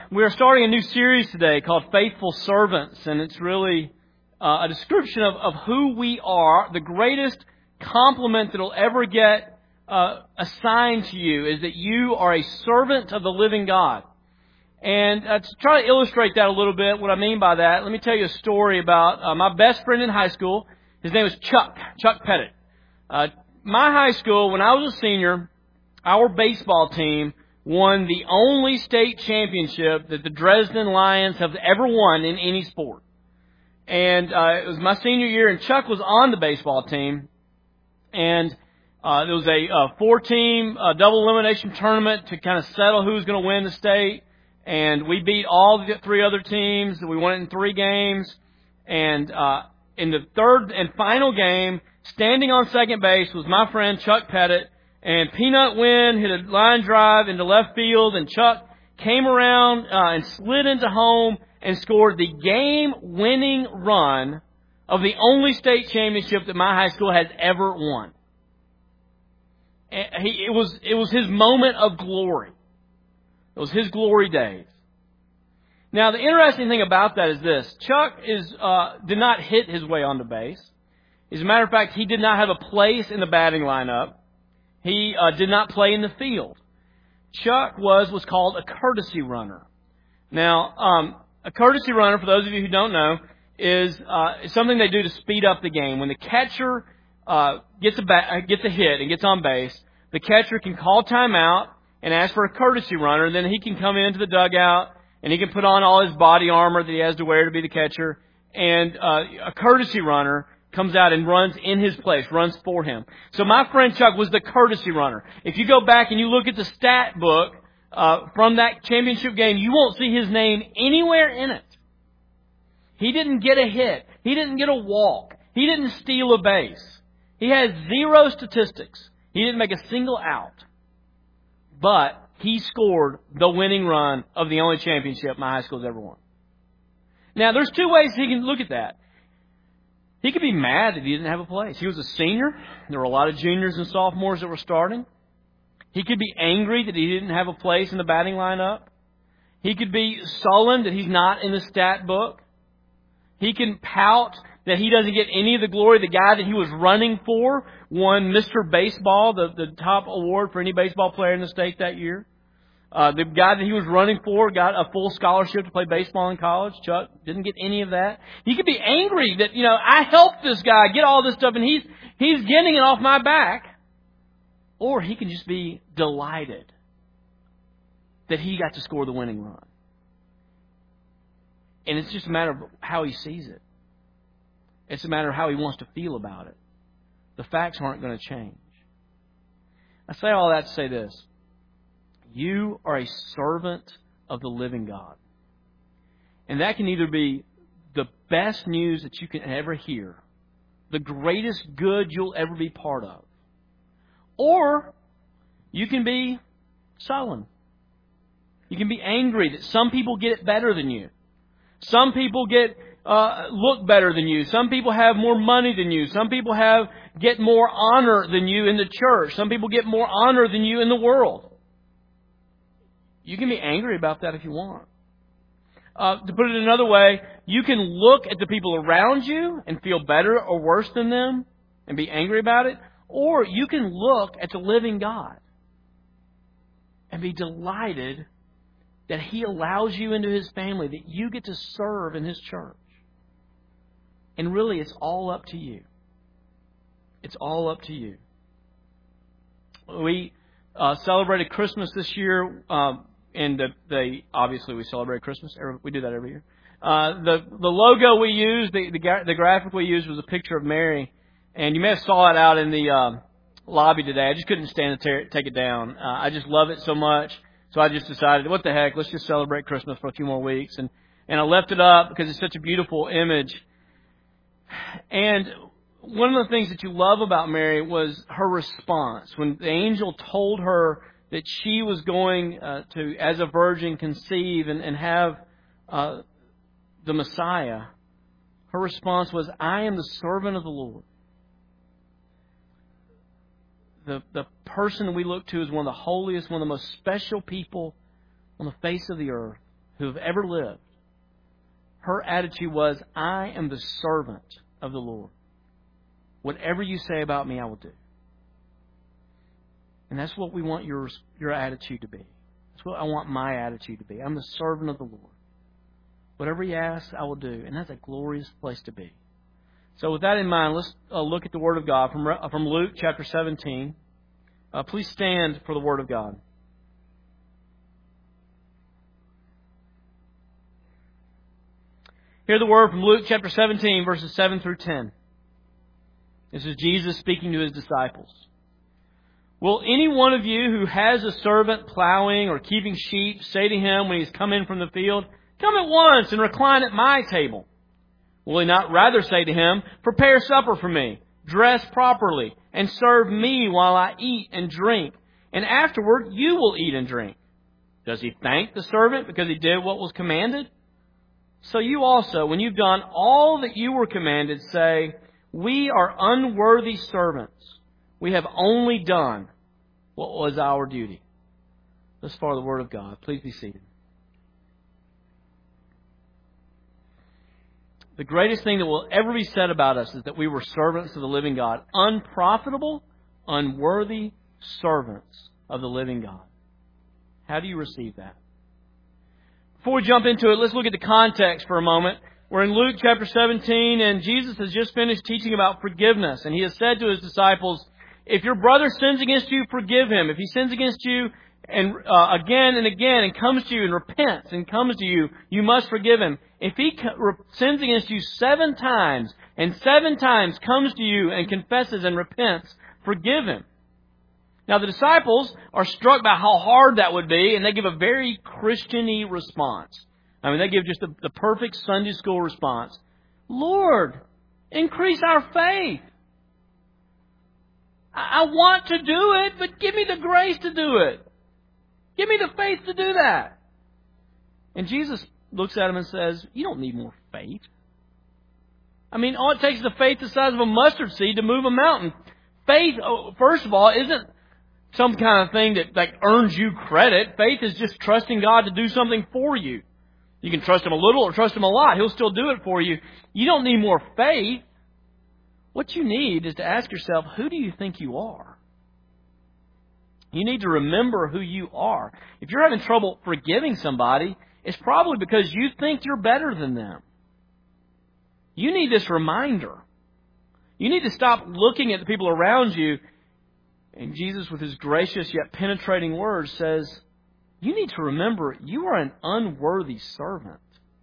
We are starting a new series today called Faithful Servants, and it's really a description of who we are. The greatest compliment that will ever get assigned to you is that you are a servant of the living God. And to try to illustrate that a little bit, what I mean by that, let me tell you a story about my best friend in high school. His name was Chuck Pettit. My high school, when I was a senior, our baseball team won the only state championship that the Dresden Lions have ever won in any sport. And it was my senior year, and Chuck was on the baseball team. And there was a four-team double elimination tournament to kind of settle who was going to win the state. And we beat all the three other teams. We won it in 3 games. And in the third and final game, standing on second base was my friend Chuck Pettit. And Peanut Wind hit a line drive into left field, and Chuck came around and slid into home and scored the game-winning run of the only state championship that my high school has ever won. It was his moment of glory. It was his glory days. Now, the interesting thing about that is this. Chuck did not hit his way onto base. As a matter of fact, he did not have a place in the batting lineup. He did not play in the field. Chuck was called a courtesy runner. Now, a courtesy runner, for those of you who don't know, is something they do to speed up the game. When the catcher gets a hit and gets on base, the catcher can call timeout and ask for a courtesy runner. Then he can come into the dugout and he can put on all his body armor that he has to wear to be the catcher. And a courtesy runner comes out and runs in his place, runs for him. So my friend Chuck was the courtesy runner. If you go back and you look at the stat book from that championship game, you won't see his name anywhere in it. He didn't get a hit. He didn't get a walk. He didn't steal a base. He has 0 statistics. He didn't make a single out. But he scored the winning run of the only championship my high school's ever won. Now, there's 2 ways he can look at that. He could be mad that he didn't have a place. He was a senior. There were a lot of juniors and sophomores that were starting. He could be angry that he didn't have a place in the batting lineup. He could be sullen that he's not in the stat book. He can pout that he doesn't get any of the glory. The guy that he was running for won Mr. Baseball, the top award for any baseball player in the state that year. The guy that he was running for got a full scholarship to play baseball in college. Chuck didn't get any of that. He could be angry that, I helped this guy get all this stuff and he's getting it off my back. Or he can just be delighted that he got to score the winning run. And it's just a matter of how he sees it. It's a matter of how he wants to feel about it. The facts aren't going to change. I say all that to say this. You are a servant of the living God. And that can either be the best news that you can ever hear, the greatest good you'll ever be part of, or you can be sullen. You can be angry that some people get it better than you. Some people look better than you. Some people have more money than you. Some people get more honor than you in the church. Some people get more honor than you in the world. You can be angry about that if you want. To put it another way, you can look at the people around you and feel better or worse than them and be angry about it. Or you can look at the living God and be delighted that He allows you into His family, that you get to serve in His church. And really, it's all up to you. It's all up to you. We celebrated Christmas this year. And obviously we celebrate Christmas. We do that every year. The logo we used, the graphic we used was a picture of Mary, and you may have saw it out in the lobby today. I just couldn't stand to take it down. I just love it so much, so I just decided, what the heck, let's just celebrate Christmas for a few more weeks, and I left it up because it's such a beautiful image. And one of the things that you love about Mary was her response when the angel told her that she was going to, as a virgin, conceive and have the Messiah. Her response was, I am the servant of the Lord. The person we look to is one of the holiest, one of the most special people on the face of the earth, who have ever lived, her attitude was, I am the servant of the Lord. Whatever you say about me, I will do. And that's what we want your attitude to be. That's what I want my attitude to be. I'm the servant of the Lord. Whatever He asks, I will do. And that's a glorious place to be. So with that in mind, let's look at the Word of God from Luke chapter 17. Please stand for the Word of God. Hear the Word from Luke chapter 17, verses 7 through 10. This is Jesus speaking to His disciples. Will any one of you who has a servant plowing or keeping sheep say to him when he's come in from the field, come at once and recline at my table? Will he not rather say to him, prepare supper for me, dress properly, and serve me while I eat and drink, and afterward you will eat and drink? Does he thank the servant because he did what was commanded? So you also, when you've done all that you were commanded, say, we are unworthy servants. We have only done what was our duty. Thus far the Word of God. Please be seated. The greatest thing that will ever be said about us is that we were servants of the living God. Unprofitable, unworthy servants of the living God. How do you receive that? Before we jump into it, let's look at the context for a moment. We're in Luke chapter 17, and Jesus has just finished teaching about forgiveness. And He has said to His disciples, if your brother sins against you, forgive him. If he sins against you and again and again and comes to you and repents and comes to you, you must forgive him. If he sins against you 7 times and 7 times comes to you and confesses and repents, forgive him. Now the disciples are struck by how hard that would be, and they give a very Christian-y response. I mean, they give just the perfect Sunday school response. Lord, increase our faith. I want to do it, but give me the grace to do it. Give me the faith to do that. And Jesus looks at him and says, you don't need more faith. I mean, all it takes is a faith the size of a mustard seed to move a mountain. Faith, first of all, isn't some kind of thing that earns you credit. Faith is just trusting God to do something for you. You can trust Him a little or trust Him a lot. He'll still do it for you. You don't need more faith. What you need is to ask yourself, who do you think you are? You need to remember who you are. If you're having trouble forgiving somebody, it's probably because you think you're better than them. You need this reminder. You need to stop looking at the people around you. And Jesus, with His gracious yet penetrating words, says, you need to remember you are an unworthy servant.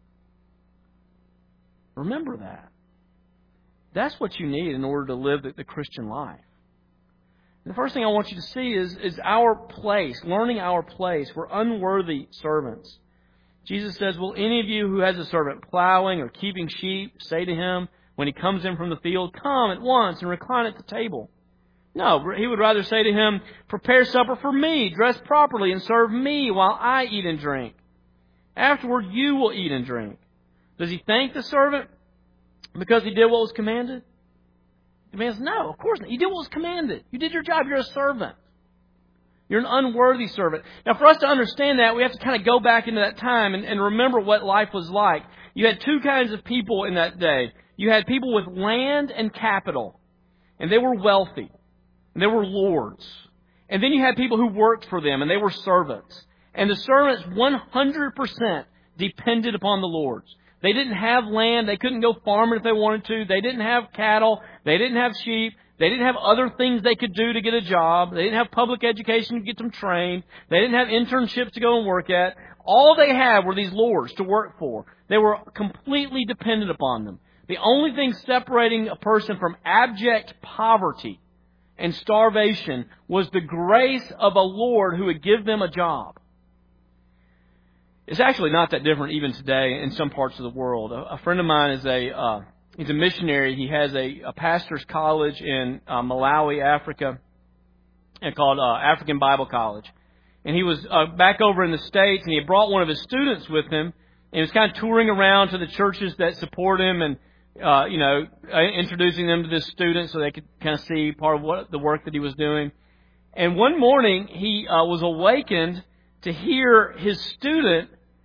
Remember that. That's what you need in order to live the Christian life. And the first thing I want you to see is our place, learning our place. We're unworthy servants. Jesus says, will any of you who has a servant plowing or keeping sheep say to him when he comes in from the field, come at once and recline at the table? No, He would rather say to him, prepare supper for me, dress properly, and serve me while I eat and drink. Afterward, you will eat and drink. Does He thank the servant because he did what was commanded? The man says, no, of course not. You did what was commanded. You did your job. You're a servant. You're an unworthy servant. Now, for us to understand that, we have to kind of go back into that time and remember what life was like. You had 2 kinds of people in that day. You had people with land and capital, and they were wealthy, and they were lords. And then you had people who worked for them, and they were servants. And the servants 100% depended upon the lords. They didn't have land. They couldn't go farming if they wanted to. They didn't have cattle. They didn't have sheep. They didn't have other things they could do to get a job. They didn't have public education to get them trained. They didn't have internships to go and work at. All they had were these lords to work for. They were completely dependent upon them. The only thing separating a person from abject poverty and starvation was the grace of a Lord who would give them a job. It's actually not that different even today in some parts of the world. A friend of mine is he's a missionary. He has a pastor's college in Malawi, Africa, called African Bible College. And he was back over in the States, and he had brought one of his students with him, and he was kind of touring around to the churches that support him and introducing them to this student so they could kind of see part of what the work that he was doing. And one morning, he was awakened to hear his student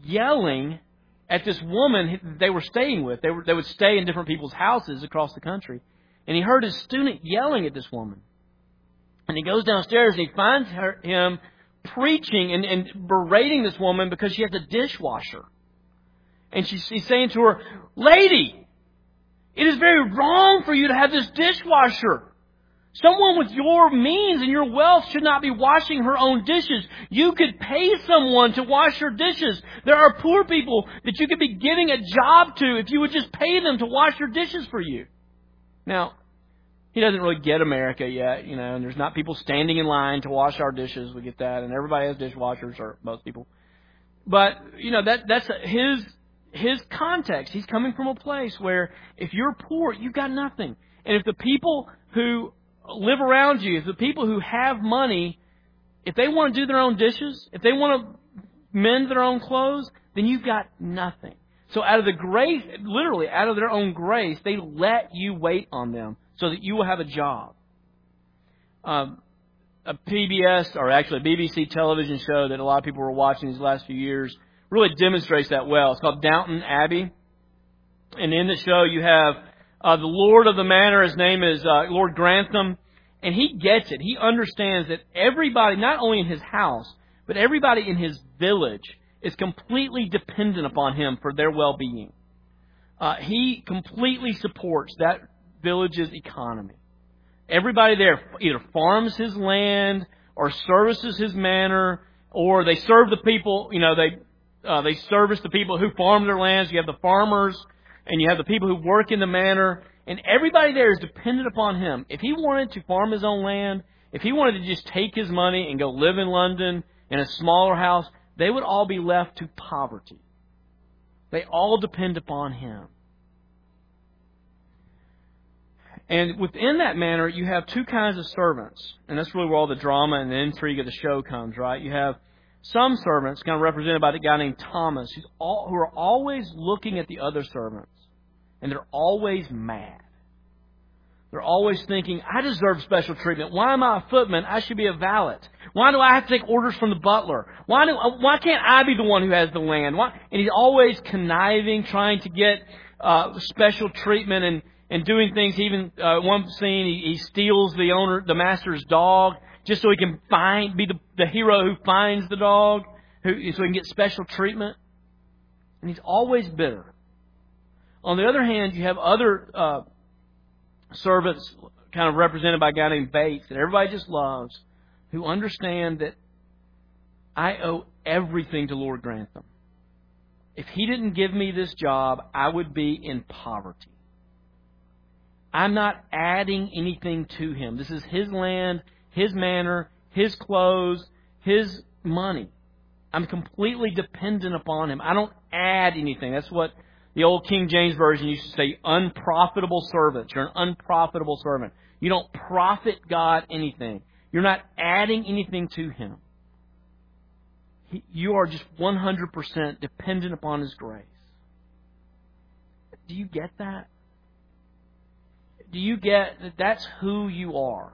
yelling at this woman they were staying with. They would stay in different people's houses across the country. And he heard his student yelling at this woman. And he goes downstairs and he finds him preaching and berating this woman because she has a dishwasher. And he's saying to her, "Lady, it is very wrong for you to have this dishwasher. Someone with your means and your wealth should not be washing her own dishes. You could pay someone to wash your dishes. There are poor people that you could be giving a job to if you would just pay them to wash your dishes for you." Now, he doesn't really get America yet, and there's not people standing in line to wash our dishes. We get that, and everybody has dishwashers, or most people. But, that's his context. He's coming from a place where if you're poor, you've got nothing. And if the people who live around you, if the people who have money, if they want to do their own dishes, if they want to mend their own clothes, then you've got nothing. So out of the grace, literally out of their own grace, they let you wait on them so that you will have a job. A PBS, or actually a BBC television show that a lot of people were watching these last few years, really demonstrates that well. It's called Downton Abbey. And in the show you have the Lord of the Manor. His name is Lord Grantham. And he gets it. He understands that everybody, not only in his house, but everybody in his village is completely dependent upon him for their well-being. He completely supports that village's economy. Everybody there either farms his land or services his manor, or they serve the people, they service the people who farm their lands. You have the farmers, and you have the people who work in the manor, and everybody there is dependent upon him. If he wanted to farm his own land, if he wanted to just take his money and go live in London in a smaller house, they would all be left to poverty. They all depend upon him. And within that manner, you have two kinds of servants. And that's really where all the drama and the intrigue of the show comes, right? You have some servants, kind of represented by the guy named Thomas, who are always looking at the other servants. And they're always mad. They're always thinking, I deserve special treatment. Why am I a footman? I should be a valet. Why do I have to take orders from the butler? Why can't I be the one who has the land? And he's always conniving, trying to get special treatment and doing things. Even one scene, he steals the master's dog just so he can be the hero who finds the dog, so he can get special treatment. And he's always bitter. On the other hand, you have other servants, kind of represented by a guy named Bates, that everybody just loves, who understand that I owe everything to Lord Grantham. If he didn't give me this job, I would be in poverty. I'm not adding anything to him. This is his land, his manor, his clothes, his money. I'm completely dependent upon him. I don't add anything. That's what the old King James Version used to say, unprofitable servants. You're an unprofitable servant. You don't profit God anything. You're not adding anything to him. You are just 100% dependent upon his grace. Do you get that? Do you get that that's who you are?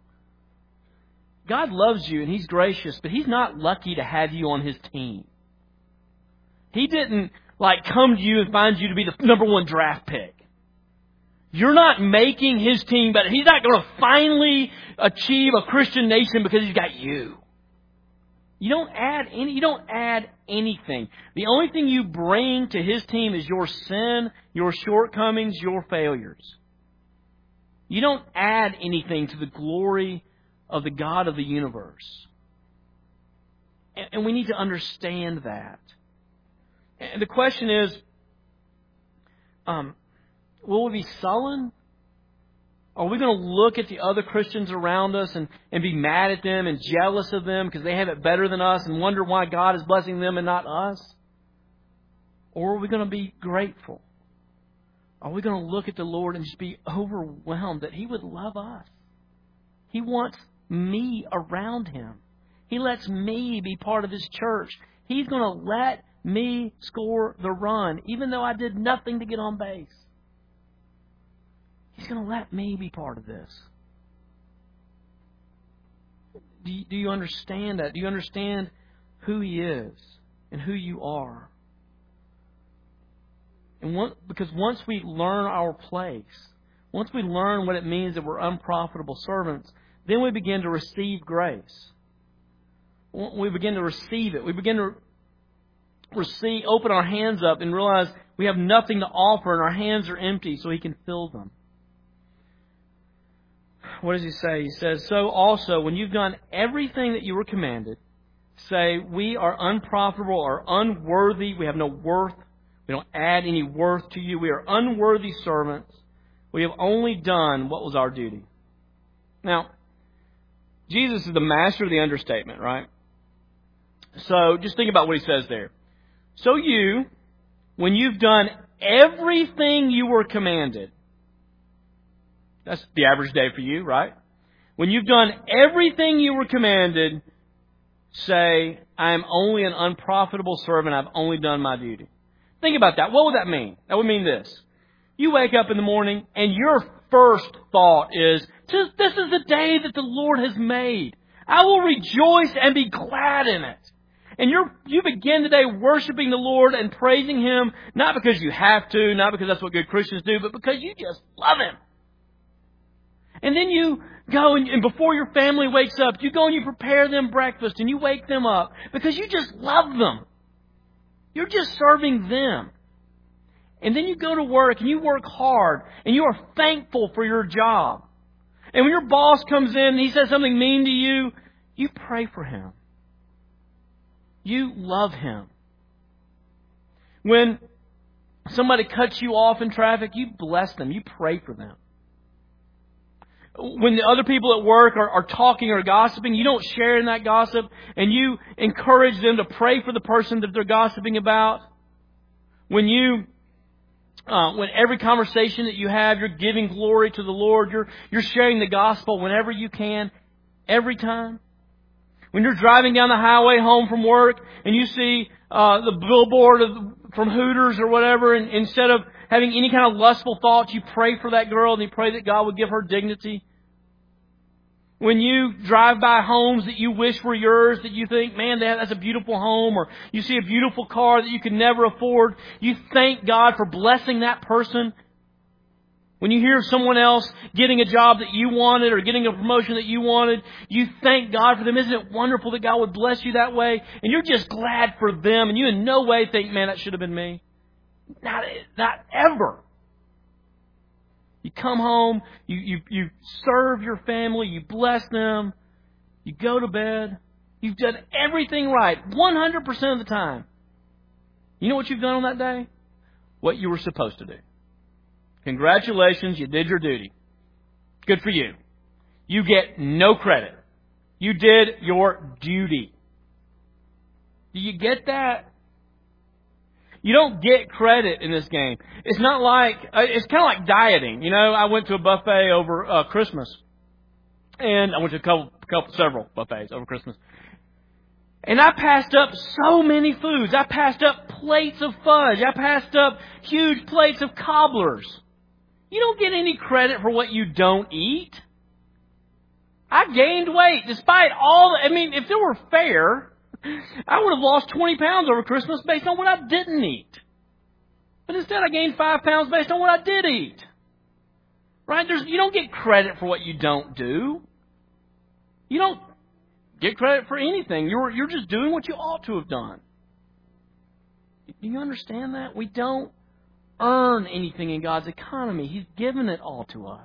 God loves you and he's gracious, but he's not lucky to have you on his team. He didn't come to you and find you to be the number one draft pick. You're not making his team better. He's not going to finally achieve a Christian nation because he's got you. You don't add anything. The only thing you bring to his team is your sin, your shortcomings, your failures. You don't add anything to the glory of the God of the universe. And we need to understand that. And the question is, will we be sullen? Are we going to look at the other Christians around us and be mad at them and jealous of them because they have it better than us and wonder why God is blessing them and not us? Or are we going to be grateful? Are we going to look at the Lord and just be overwhelmed that he would love us? He wants me around him. He lets me be part of his church. He's going to let me score the run, even though I did nothing to get on base. He's going to let me be part of this. Do you understand that? Do you understand who he is and who you are? Because once we learn our place, once we learn what it means that we're unprofitable servants, then we begin to receive grace. We begin to receive it. We begin to open our hands up and realize we have nothing to offer and our hands are empty, so He can fill them. What does He say? He says, so also, when you've done everything that you were commanded, say, we are unprofitable or unworthy. We have no worth. We don't add any worth to you. We are unworthy servants. We have only done what was our duty. Now, Jesus is the master of the understatement, right? So just think about what He says there. So you, when you've done everything you were commanded, that's the average day for you, right? When you've done everything you were commanded, say, I am only an unprofitable servant. I've only done my duty. Think about that. What would that mean? That would mean this. You wake up in the morning and your first thought is, this is the day that the Lord has made. I will rejoice and be glad in it. And you begin today worshiping the Lord and praising Him, not because you have to, not because that's what good Christians do, but because you just love Him. And then you go and before your family wakes up, you go and you prepare them breakfast and you wake them up because you just love them. You're just serving them. And then you go to work and you work hard and you are thankful for your job. And when your boss comes in and he says something mean to you, you pray for him. You love him. When somebody cuts you off in traffic, you bless them. You pray for them. When the other people at work are talking or gossiping, you don't share in that gossip and you encourage them to pray for the person that they're gossiping about. When every conversation that you have, you're giving glory to the Lord. You're sharing the gospel whenever you can, every time. When you're driving down the highway home from work and you see the billboard from Hooters or whatever, and instead of having any kind of lustful thoughts, you pray for that girl and you pray that God would give her dignity. When you drive by homes that you wish were yours, that you think, man, that's a beautiful home, or you see a beautiful car that you could never afford, you thank God for blessing that person. When you hear of someone else getting a job that you wanted or getting a promotion that you wanted, you thank God for them. Isn't it wonderful that God would bless you that way? And you're just glad for them, and you in no way think, man, that should have been me. Not ever. You come home, you serve your family, you bless them, you go to bed. You've done everything right 100% of the time. You know what you've done on that day? What you were supposed to do. Congratulations, you did your duty. Good for you. You get no credit. You did your duty. Do you get that? You don't get credit in this game. It's not like, it's kind of like dieting. You know, I went to a buffet over Christmas. And I went to several buffets over Christmas. And I passed up so many foods. I passed up plates of fudge. I passed up huge plates of cobblers. You don't get any credit for what you don't eat. I gained weight despite all, if it were fair, I would have lost 20 pounds over Christmas based on what I didn't eat. But instead I gained 5 pounds based on what I did eat. Right? You don't get credit for what you don't do. You don't get credit for anything. You're just doing what you ought to have done. Do you understand that? We don't earn anything in God's economy. He's given it all to us.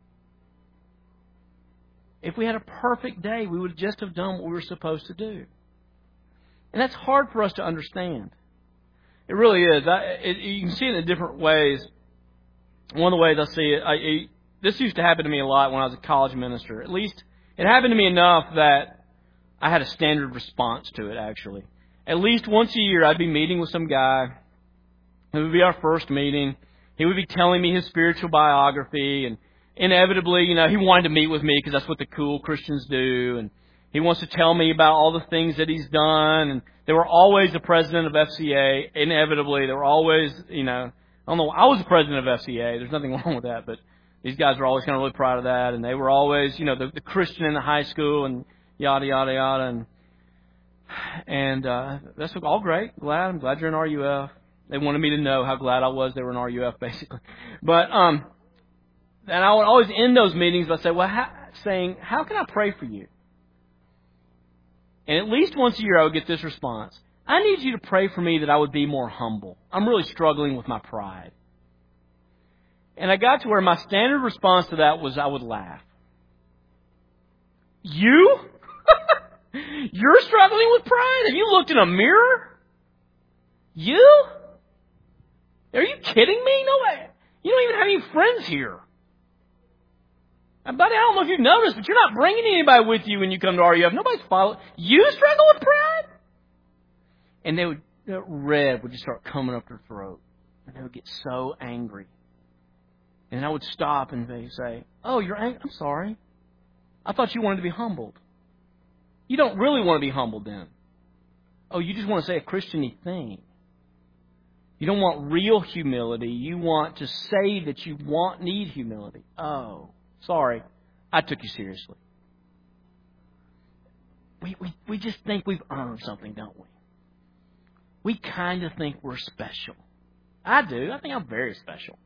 If we had a perfect day, we would just have done what we were supposed to do. And that's hard for us to understand. It really is. You can see it in different ways. One of the ways I see it, this used to happen to me a lot when I was a college minister. At least it happened to me enough that I had a standard response to it, actually. At least once a year, I'd be meeting with some guy. It would be our first meeting. He would be telling me his spiritual biography. And inevitably, he wanted to meet with me because that's what the cool Christians do. And he wants to tell me about all the things that he's done. And they were always the president of FCA. Inevitably, they were always, I was the president of FCA. There's nothing wrong with that. But these guys were always kind of really proud of that. And they were always, the Christian in the high school and yada, yada, yada. And that's all great. I'm glad you're in RUF. They wanted me to know how glad I was they were in RUF, basically. But and I would always end those meetings by saying, how can I pray for you? And at least once a year I would get this response. I need you to pray for me that I would be more humble. I'm really struggling with my pride. And I got to where my standard response to that was I would laugh. You? You're struggling with pride? Have you looked in a mirror? You? Are you kidding me? No way. You don't even have any friends here. Buddy, I don't know if you've noticed, but you're not bringing anybody with you when you come to RUF. Nobody's following. You struggle with pride? And that red would just start coming up their throat. And they would get so angry. And I would stop and they say, oh, you're angry? I'm sorry. I thought you wanted to be humbled. You don't really want to be humbled then. Oh, you just want to say a Christian-y thing. You don't want real humility. You want to say that you need humility. Oh, sorry. I took you seriously. We just think we've earned something, don't we? We kind of think we're special. I do. I think I'm very special.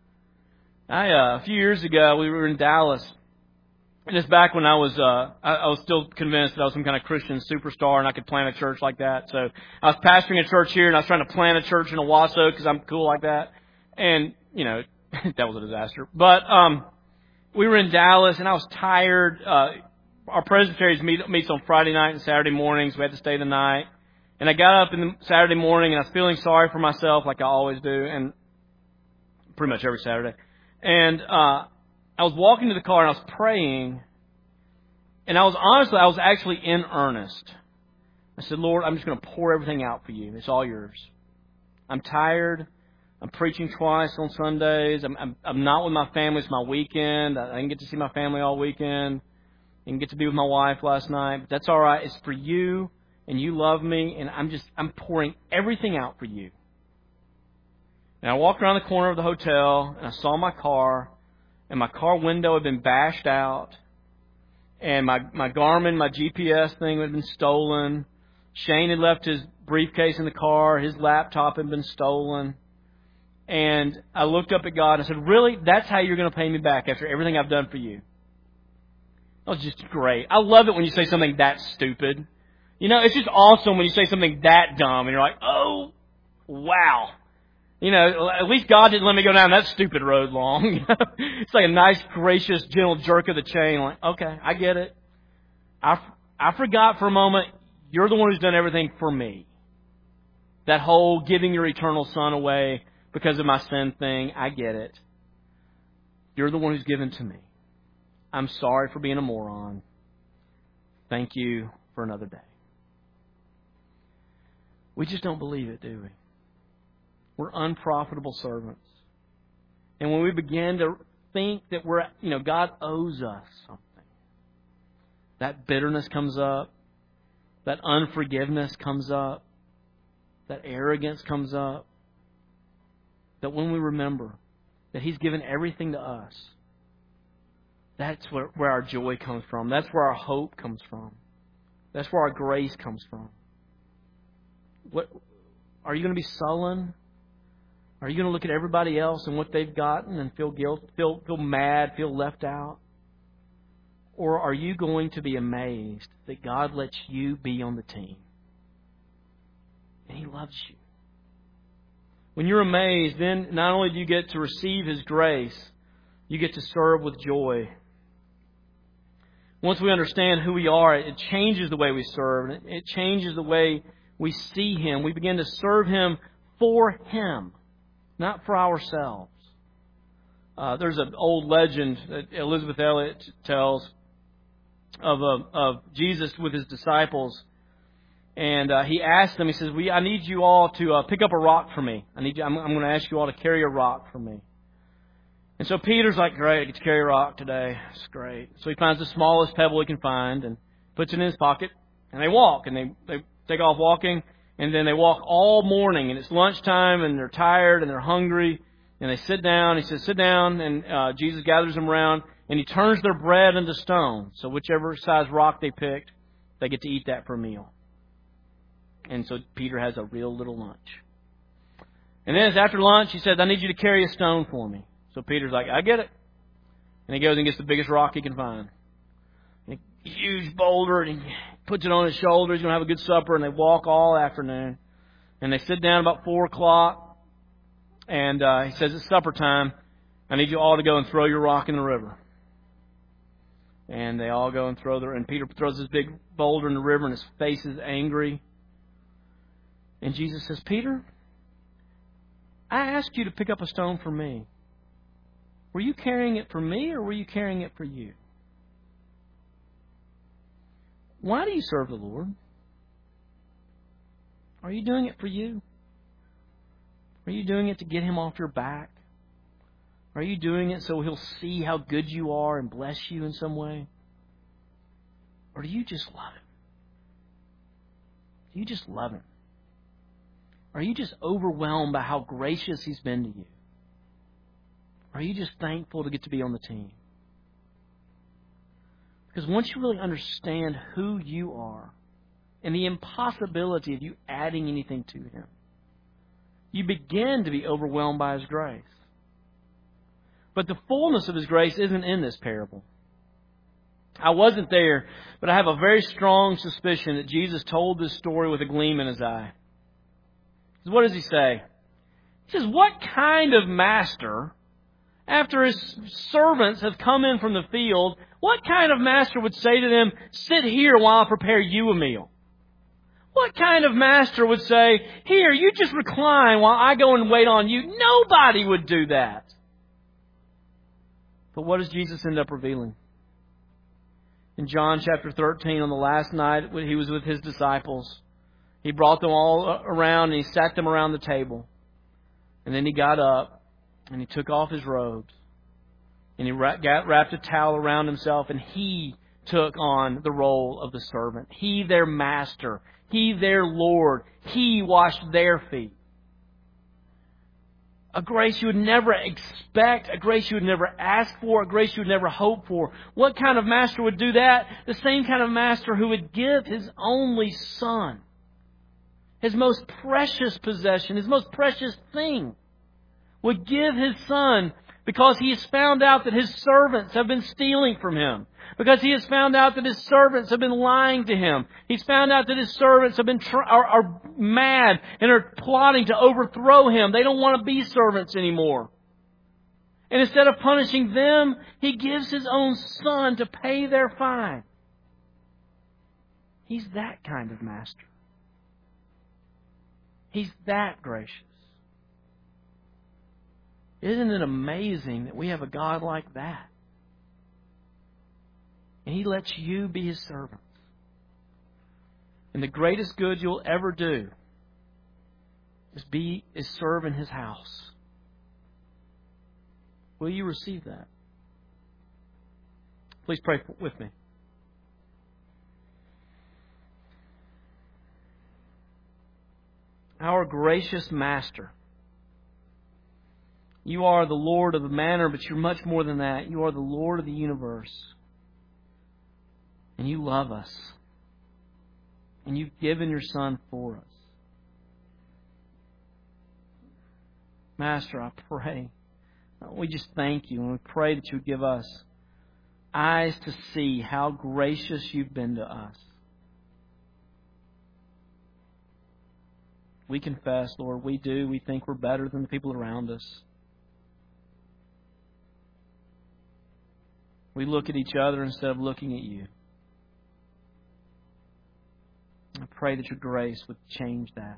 A few years ago, we were in Dallas. And it's back when I was still convinced that I was some kind of Christian superstar and I could plant a church like that. So I was pastoring a church here and I was trying to plant a church in Owasso because I'm cool like that. And, that was a disaster. But we were in Dallas and I was tired. Our presbyteries meets on Friday night and Saturday mornings. We had to stay the night. And I got up in the Saturday morning and I was feeling sorry for myself like I always do, and pretty much every Saturday. And I was walking to the car and I was praying, and I was actually in earnest. I said, Lord, I'm just going to pour everything out for you. It's all yours. I'm tired. I'm preaching twice on Sundays. I'm not with my family. It's my weekend. I didn't get to see my family all weekend. I didn't get to be with my wife last night. But that's all right. It's for you, and you love me, and I'm pouring everything out for you. And I walked around the corner of the hotel, and I saw my car, and my car window had been bashed out, and my Garmin, my GPS thing had been stolen. Shane had left his briefcase in the car. His laptop had been stolen. And I looked up at God and I said, really? That's how you're going to pay me back after everything I've done for you? That was just great. I love it when you say something that stupid. It's just awesome when you say something that dumb and you're like, oh, wow. At least God didn't let me go down that stupid road long. It's like a nice, gracious, gentle jerk of the chain. Like, okay, I get it. I forgot for a moment, you're the one who's done everything for me. That whole giving your eternal son away because of my sin thing, I get it. You're the one who's given to me. I'm sorry for being a moron. Thank you for another day. We just don't believe it, do we? We're unprofitable servants. And when we begin to think that God owes us something, that bitterness comes up, that unforgiveness comes up, that arrogance comes up, that when we remember that He's given everything to us, that's where our joy comes from. That's where our hope comes from. That's where our grace comes from. What are you going to be sullen? Are you going to look at everybody else and what they've gotten and feel guilt, feel mad, feel left out? Or are you going to be amazed that God lets you be on the team? And He loves you. When you're amazed, then not only do you get to receive His grace, you get to serve with joy. Once we understand who we are, it changes the way we serve. It changes the way we see Him. We begin to serve Him for Him, not for ourselves. There's an old legend that Elizabeth Elliot tells of Jesus with His disciples. And he asked them, he says, I need you all to pick up a rock for me. I'm going to ask you all to carry a rock for me. And so Peter's like, great, I get to carry a rock today. It's great. So he finds the smallest pebble he can find and puts it in his pocket. And they walk, and they take off walking. And then they walk all morning, and it's lunchtime, and they're tired, and they're hungry. And they sit down. He says, sit down. And Jesus gathers them around, and He turns their bread into stone. So whichever size rock they picked, they get to eat that for a meal. And so Peter has a real little lunch. And then after lunch, he says, I need you to carry a stone for me. So Peter's like, I get it. And he goes and gets the biggest rock he can find. A huge boulder, and he puts it on his shoulder. He's going to have a good supper, and they walk all afternoon. And they sit down about 4 o'clock, and he says, it's supper time. I need you all to go and throw your rock in the river. And they all go and and Peter throws this big boulder in the river, and his face is angry. And Jesus says, Peter, I asked you to pick up a stone for me. Were you carrying it for me, or were you carrying it for you? Why do you serve the Lord? Are you doing it for you? Are you doing it to get Him off your back? Are you doing it so He'll see how good you are and bless you in some way? Or do you just love Him? Do you just love Him? Are you just overwhelmed by how gracious He's been to you? Are you just thankful to get to be on the team? Because once you really understand who you are and the impossibility of you adding anything to Him, you begin to be overwhelmed by His grace. But the fullness of His grace isn't in this parable. I wasn't there, but I have a very strong suspicion that Jesus told this story with a gleam in His eye. What does He say? He says, what kind of master, after his servants have come in from the field, what kind of master would say to them, sit here while I prepare you a meal? What kind of master would say, here, you just recline while I go and wait on you? Nobody would do that. But what does Jesus end up revealing? In John chapter 13, on the last night when He was with His disciples, He brought them all around and He sat them around the table. And then He got up and He took off His robes. And He wrapped a towel around Himself, and He took on the role of the servant. He, their master. He, their Lord. He washed their feet. A grace you would never expect, a grace you would never ask for, a grace you would never hope for. What kind of master would do that? The same kind of master who would give His only Son, His most precious possession, His most precious thing, would give His Son because He has found out that His servants have been stealing from Him. Because He has found out that His servants have been lying to Him. He's found out that His servants have been are mad and are plotting to overthrow Him. They don't want to be servants anymore. And instead of punishing them, He gives His own Son to pay their fine. He's that kind of master. He's that gracious. Isn't it amazing that we have a God like that? And He lets you be His servants. And the greatest good you'll ever do is serve in His house. Will you receive that? Please pray with me. Our gracious Master, You are the Lord of the manor, but You're much more than that. You are the Lord of the universe. And You love us. And You've given Your Son for us. Master, I pray. We just thank You, and we pray that You would give us eyes to see how gracious You've been to us. We confess, Lord, we do. We think we're better than the people around us. We look at each other instead of looking at You. I pray that Your grace would change that.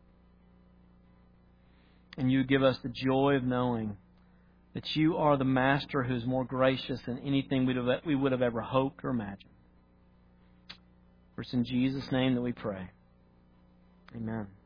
And You would give us the joy of knowing that You are the Master who is more gracious than anything we would have ever hoped or imagined. For it's in Jesus' name that we pray. Amen.